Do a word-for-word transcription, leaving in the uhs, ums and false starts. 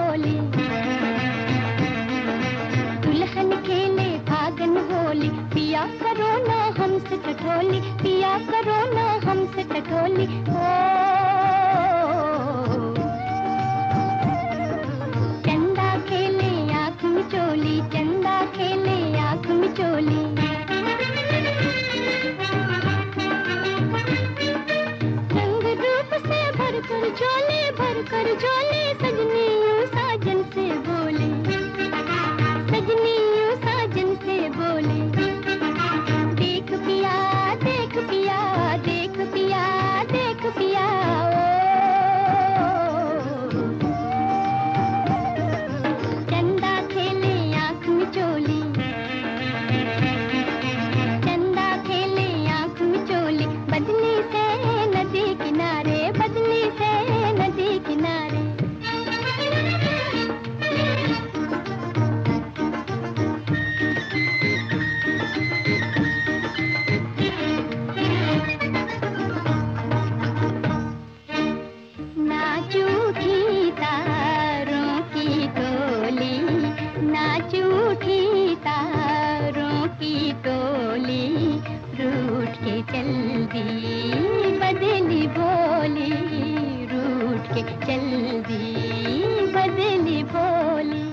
बोली, दुल्हन खेले फागन होली, पिया करो ना हमसे टटोली, पिया करो ना हमसे टटोली। ओ चंदा खेले आँख मिचोली, चंदा खेले आँख मिचोली। रंग रूप से भर कर झोले, भर कर झोले, सजनी यूं साजन से बोले, सजनी यूं साजन से बोले। देख पिया, देख पिया, देख पिया, देख पिया। ओ चंदा खेले आँख मिचोली, चंदा खेले आँख मिचोली। बदली से नदी किनारे, बदली से नदी किनारे। नाच उठी तारों की टोली, नाच उठी तारों की टोली, रूठ के चल दी बदली भोली, रूठ के चल दी बदली भोली।